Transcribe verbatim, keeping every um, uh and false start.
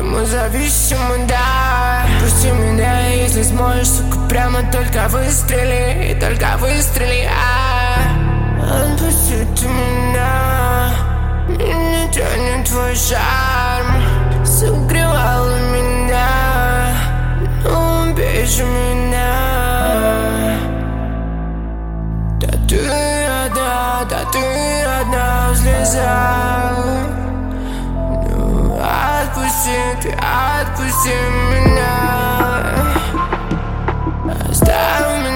Мы зависимы, да. Пусти меня, если сможешь, сука, прямо только выстрели. И только выстрели, а отпусти ты меня. Меня тянет твой шарм. Согревала меня, но убей же меня. Да ты одна, да ты одна в слезах. Ну отпусти, ты отпусти меня. Оставь меня.